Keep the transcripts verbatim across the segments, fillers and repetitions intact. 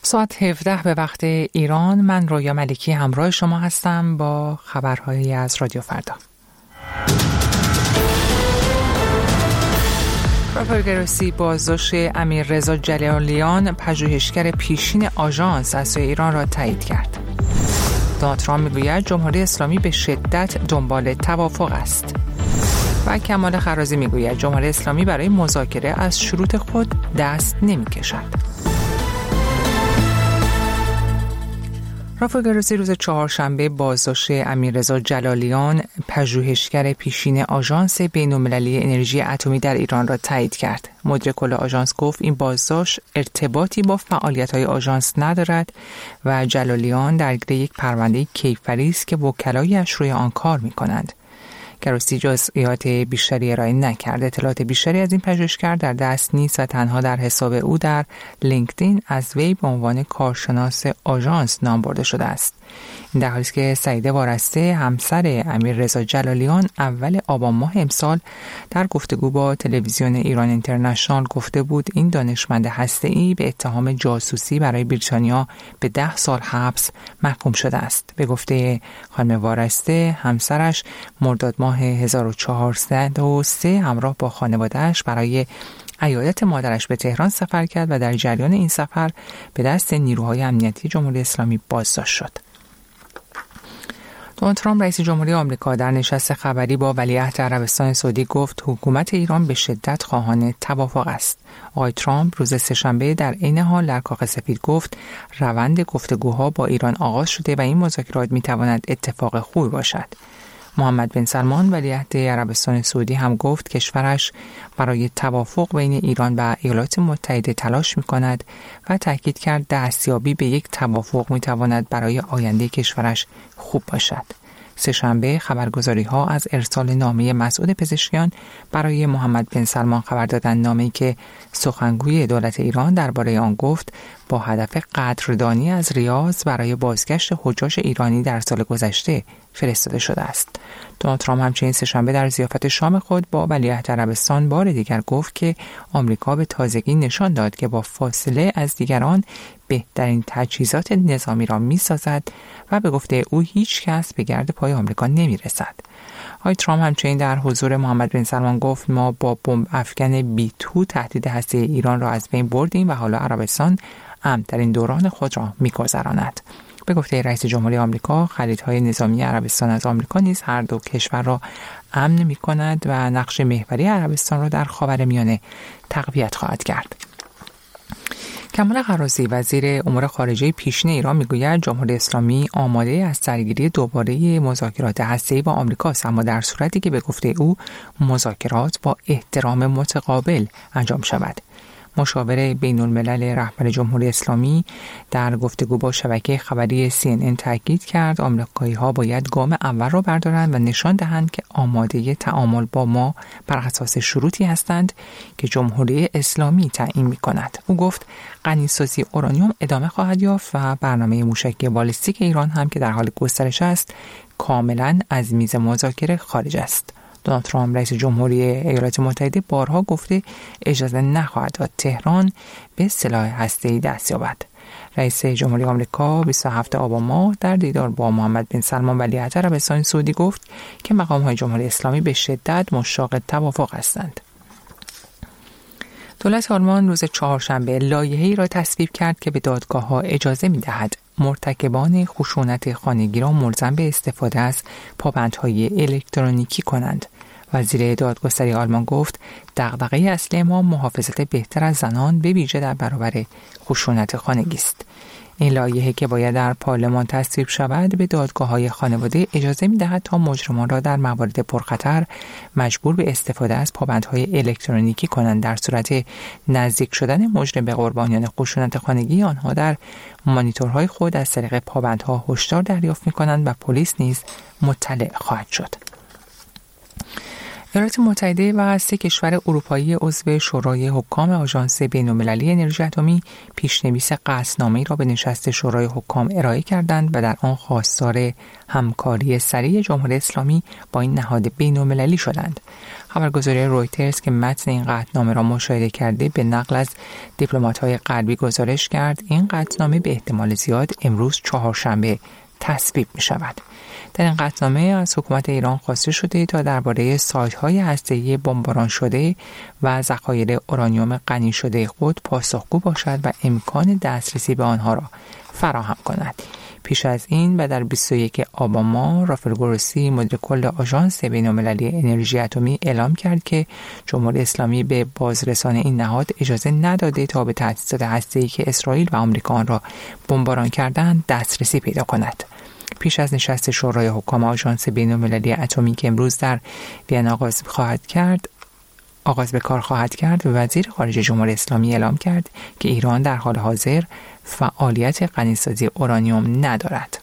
ساعت هفده به وقت ایران. من رویا ملکی همراه شما هستم با خبرهایی از رادیو فردا. رافائل گروسی بازداشت امیررضا جلالیان پژوهشگر پیشین آژانس از سوی ایران را تایید کرد. دونالد ترامپ میگوید جمهوری اسلامی به شدت دنبال توافق است. و کمال خرازی میگوید جمهوری اسلامی برای مذاکره از شروط خود دست نمیکشد. رافائل گروسی روز چهارشنبه بازداشت امیررضا جلالیان پژوهشگر پیشین آژانس بین‌المللی انرژی اتمی در ایران را تایید کرد. مدیر کل آژانس گفت این بازداشت ارتباطی با فعالیت‌های آژانس ندارد و جلالیان درگیر یک پرونده کیفری است که وکلایش روی آن کار می‌کنند. گروسی جزئیات بیشتری ارائه نکرد. اطلاعات بیشتری از این پژوهشگر در دست نیست و تنها در حساب او در لینکدین از وی به عنوان کارشناس آژانس نام برده شده است. این در حالی است که سعیده وارسته همسر امیررضا جلالیان اول آبان ماه امسال در گفتگو با تلویزیون ایران اینترنشنال گفته بود این دانشمند هسته‌ای به اتهام جاسوسی برای بریتانیا به ده سال حبس محکوم شده است. به گفته خانم وارسته همسرش مرداد ماه هزار و چهارصد و سه همراه با خانواده‌اش برای عیادت مادرش به تهران سفر کرد و در جریان این سفر به دست نیروهای امنیتی جمهوری اسلامی بازداشت شد. دونالد ترامپ رئیس جمهوری آمریکا در نشست خبری با ولیعهد عربستان سعودی گفت حکومت ایران به شدت خواهان توافق است. آقای ترامپ روز سه‌شنبه در عین حال در کاخ سفید گفت روند گفتگوها با ایران آغاز شده و این مذاکرات می‌تواند اتفاق خوبی باشد. محمد بن سلمان ولیعهد عربستان سعودی هم گفت کشورش برای توافق بین ایران و ایالات متحده تلاش می‌کند و تاکید کرد دستیابی به یک توافق می‌تواند برای آینده کشورش خوب باشد. سه‌شنبه خبرگزاری‌ها از ارسال نامه مسعود پزشکیان برای محمد بن سلمان خبر دادند، نامه‌ای که سخنگوی دولت ایران درباره آن گفت با هدف قدردانی از ریاض برای بازگشت حجاج ایرانی در سال گذشته فرستاده شده است. دونالد ترامپ همچنین سه‌شنبه در ضیافت شام خود با ولیعهد عربستان بار دیگر گفت که آمریکا به تازگی نشان داد که با فاصله از دیگران بهترین تجهیزات نظامی را می‌سازد و به گفته او هیچ کس به گرد پای آمریکا نمی‌رسد. آقای ترامپ همچنین در حضور محمد بن سلمان گفت ما با بمب افکن بی تو تهدید هسته ایران را از بین بردیم و حالا عربستان امن‌ترین دوران خود را می‌گذراند. به گفته رئیس جمهوری آمریکا خریدهای نظامی عربستان از آمریکا نیز هر دو کشور را امن می‌کند و نقش محوری عربستان را در خاورمیانه تقویت خواهد کرد. کمال خرازی وزیر امور خارجه پیشین ایران میگوید جمهوری اسلامی آماده از درگیری دوباره مذاکرات هسته‌ای با آمریکا است، اما در صورتی که به گفته او مذاکرات با احترام متقابل انجام شود. مشاور بین الملل رهبر جمهوری اسلامی در گفتگو با شبکه خبری سی ان ان تاکید کرد آمریکایی‌ها باید گام اول را بردارند و نشان دهند که آماده تعامل با ما بر اساس شروطی هستند که جمهوری اسلامی تعیین می‌کند. او گفت غنی‌سازی اورانیوم ادامه خواهد یافت و برنامه موشکی بالستیک ایران هم که در حال گسترش است کاملاً از میز مذاکره خارج است. دونالد ترامپ رئیس جمهوری ایالات متحده بارها گفته اجازه نخواهد داد تهران به سلاح هسته‌ای دست یابد. رئیس جمهوری آمریکا بیست و هفتم آبان ماه در دیدار با محمد بن سلمان ولیعهد عربستان سعودی گفت که مقام‌های جمهوری اسلامی به شدت مشتاق توافق هستند. دولت آلمان روز چهارشنبه لایحه‌ای را تصویب کرد که به دادگاه‌ها اجازه می‌دهد مرتکبان خشونت خانگی را ملزم به استفاده از پابندهای الکترونیکی کنند. وزیر دادگستری آلمان گفت دغدغه اصلی ما محافظت بهتر از زنان به ویژه در برابر خشونت خانگی است. این لایحه که باید در پارلمان تصویب شود به دادگاه‌های خانواده اجازه می‌دهد تا مجرمان را در موارد پرخطر مجبور به استفاده از پابندهای الکترونیکی کنند در صورت نزدیک شدن مجرم به قربانیان خشونت خانگی آنها در مانیتورهای خود از طریق پابندها هشدار دریافت می‌کنند و پلیس نیز مطلع خواهد شد. ایالات متحده و سه کشور اروپایی عضو شورای حکام آژانس بین‌المللی انرژی اتمی پیشنویس قطعنامه‌ای را به نشست شورای حکام ارائه کردند و در آن خواستار همکاری سریع جمهوری اسلامی با این نهاد بین‌المللی شدند. خبرگزاری رویترز که متن این قطعنامه را مشاهده کرده به نقل از دیپلمات‌های غربی گزارش کرد این قطعنامه به احتمال زیاد امروز چهارشنبه تصویب می‌شود. در این قطعنامه از حکومت ایران خواسته شده تا درباره سایت‌های هسته‌ای بمباران شده و ذخایر اورانیوم غنی شده خود پاسخگو باشد و امکان دسترسی به آنها را فراهم کند. پیش از این و در بیست و یکم آبان ماه رافائل گروسی مدیر کل آژانس بین‌المللی انرژی اتمی اعلام کرد که جمهوری اسلامی به بازرسان این نهاد اجازه نداده تا به تأسیسات هسته‌ای که اسرائیل و آمریکا آن را بمباران کردند دسترسی پیدا کند. پیش از نشست شورای حکام آژانس بین‌المللی اتمی که امروز در وین آغاز خواهد کرد آغاز به کار خواهد کرد و وزیر خارجه جمهوری اسلامی اعلام کرد که ایران در حال حاضر فعالیت غنیسازی اورانیوم ندارد.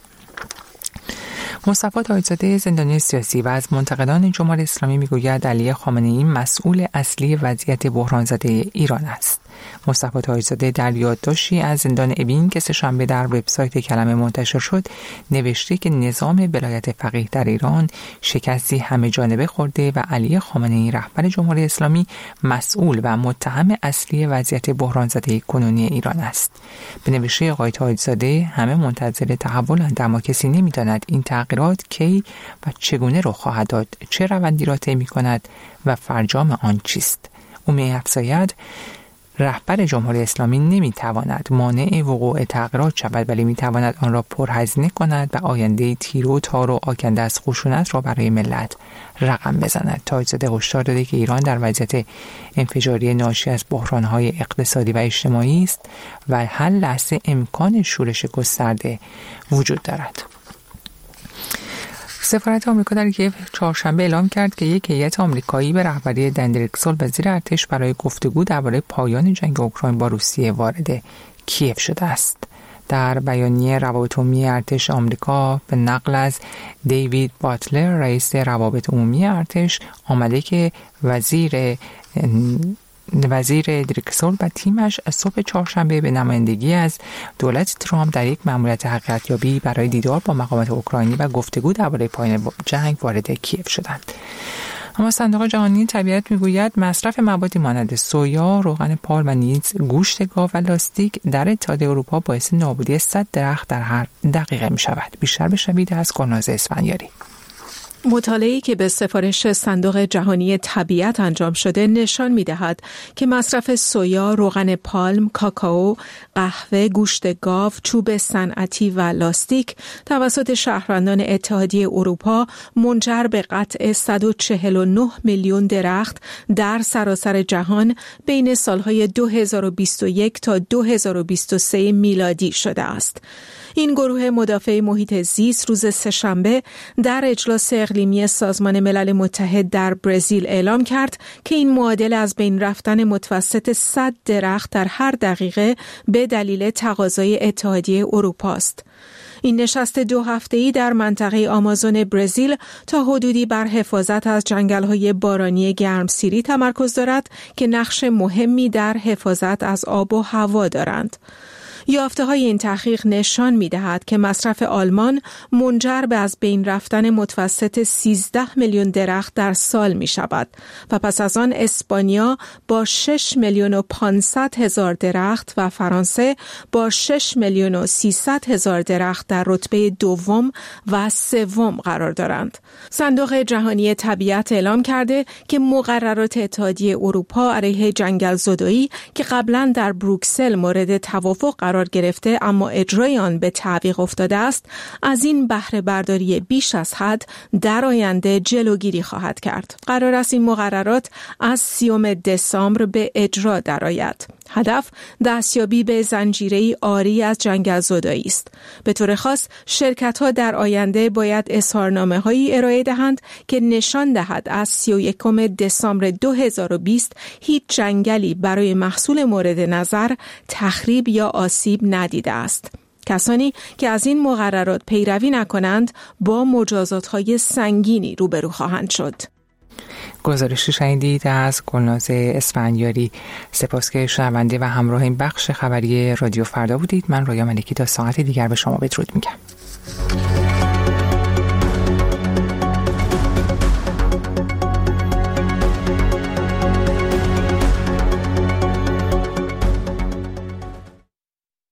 مصطفی تاج‌زاده زندانی سیاسی و از منتقدان جمهوری اسلامی میگوید علی خامنه‌ای مسئول اصلی وضعیت بحران زده ایران است. مصطفی تاج‌زاده در یادداشتی از زندان اوین که سه‌شنبه در وبسایت کلمه منتشر شد نوشته که نظام ولایت فقیه در ایران شکستی همه جانبه خورده و علی خامنه‌ای رهبر جمهوری اسلامی مسئول و متهم اصلی وضعیت بحران زده کنونی ایران است. به نوشته آقای تاج‌زاده همه منتظر تحولند اما کسی نمی‌داند این تغییرات کی و چگونه رخ خواهد داد، چه روندی را طی می‌کند و فرجام آن چیست. او می‌افزاید رهبر جمهوری اسلامی نمیتواند مانع وقوع تغییرات شود ولی میتواند آن را پرهزینه کند و آینده تیر و تار و آکنده از خشونت را برای ملت رقم بزند. تاج‌زاده هشدار داده که ایران در وضعیت انفجاری ناشی از بحران‌های اقتصادی و اجتماعی است و هر لحظه امکان شورش گسترده وجود دارد. سفارت آمریکا در کیف چهارشنبه اعلام کرد که یک هیئت آمریکایی به رهبری دندریکسل وزیر ارتش برای گفتگو درباره پایان جنگ اوکراین با روسیه وارد کیف شده است. در بیانیه روابط عمومی ارتش آمریکا به نقل از دیوید باتلر رئیس روابط عمومی ارتش آمده که وزیر وزیر دریکسل و تیمش صبح چهارشنبه به نمایندگی از دولت ترامپ در یک مأموریت حقیقت‌یابی برای دیدار با مقامات اوکراینی و گفتگو درباره پایان جنگ وارد کیف شدند. اما صندوق جهانی طبیعت میگوید مصرف موادی مانند سویا، روغن پال و نیز گوشت گاو و لاستیک در اتحادیه اروپا باعث نابودی صد درخت در هر دقیقه می شود. بیشتر بشنوید از گلناز اسفندیاری. مطالعه‌ای که به سفارش صندوق جهانی طبیعت انجام شده نشان می‌دهد که مصرف سویا، روغن پالم، کاکائو، قهوه، گوشت گاو، چوب صنعتی و لاستیک توسط شهروندان اتحادیه اروپا منجر به قطع صد و چهل و نه میلیون درخت در سراسر جهان بین سالهای دو هزار و بیست و یک تا دو هزار و بیست و سه میلادی شده است. این گروه مدافع محیط زیست روز سه‌شنبه در اجلاس اقلیمی سازمان ملل متحد در برزیل اعلام کرد که این معادل از بین رفتن متوسط صد درخت در هر دقیقه به دلیل تقاضای اتحادیه اروپا است. این نشست دو هفته‌ای در منطقه آمازون برزیل تا حدودی بر حفاظت از جنگل‌های بارانی گرمسیری تمرکز دارد که نقش مهمی در حفاظت از آب و هوا دارند. یافته‌های این تحقیق نشان می‌دهد که مصرف آلمان منجر به از بین رفتن متوسط سیزده میلیون درخت در سال می‌شود و پس از آن اسپانیا با شش میلیون و پانصد هزار درخت و فرانسه با شش میلیون و سیصد هزار درخت در رتبه دوم و سوم قرار دارند. صندوق جهانی طبیعت اعلام کرده که مقررات اتحادیه اروپا علیه جنگل زدایی که قبلا در بروکسل مورد توافق قرار گرفته اما اجرای آن به تعویق افتاده است، از این بهره برداری بیش از حد در آینده جلوگیری خواهد کرد. قرار است این مقررات از سیوم دسامبر به اجرا درآید. هدف دستیابی به زنجیره‌ای عاری از جنگل زدایی است. به طور خاص شرکت‌ها در آینده باید اظهارنامه‌هایی ارائه دهند که نشان دهد از سی و یکم دسامبر دو هزار و بیست هیچ جنگلی برای محصول مورد نظر تخریب یا آسیب ندیده است. کسانی که از این مقررات پیروی نکنند با مجازات‌های سنگینی روبرو خواهند شد. گزارشی شنیدید از گلناز اسفندیاری. سپاس که شنونده و همراه این بخش خبری رادیو فردا بودید. من رویا ملکی تا ساعت دیگر به شما بدرود میگم.